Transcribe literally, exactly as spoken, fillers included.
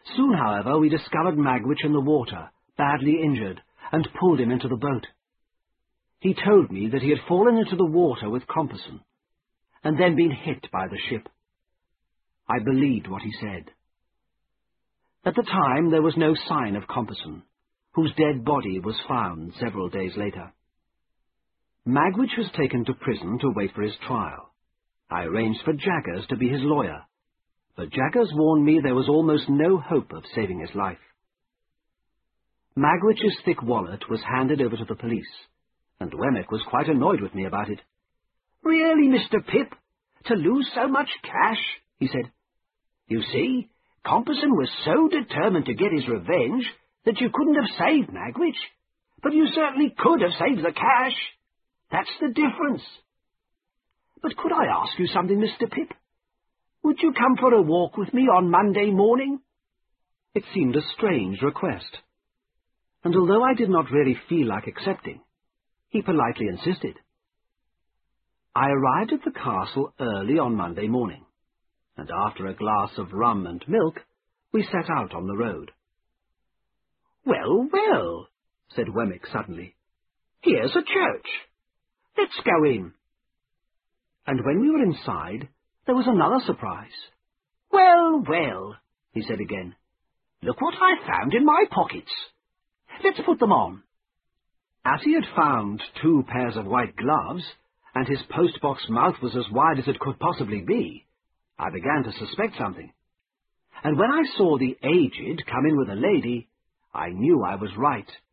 Soon, however, we discovered Magwitch in the water, badly injured, and pulled him into the boat. He told me that he had fallen into the water with Compeyson, and then been hit by the ship. I believed what he said. At the time there was no sign of Compeyson, whose dead body was found several days later. Magwitch was taken to prison to wait for his trial. I arranged for Jaggers to be his lawyer, but Jaggers warned me there was almost no hope of saving his life. Magwitch's thick wallet was handed over to the police, and Wemmick was quite annoyed with me about it. "Really, Mister Pip, to lose so much cash," he said. "You see, Compeyson was so determined to get his revenge that you couldn't have saved Magwitch, but you certainly could have saved the cash. That's the difference. But could I ask you something, Mister Pip? Would you come for a walk with me on Monday morning?" It seemed a strange request, and although I did not really feel like accepting, he politely insisted. I arrived at the castle early on Monday morning, and after a glass of rum and milk, we set out on the road. "Well, well," said Wemmick suddenly, "here's a church. Let's go in." And when we were inside, there was another surprise. "Well, well," he said again, "look what I found in my pockets. Let's put them on." As he had found two pairs of white gloves, and his post-box mouth was as wide as it could possibly be, I began to suspect something. And when I saw the aged come in with a lady, I knew I was right.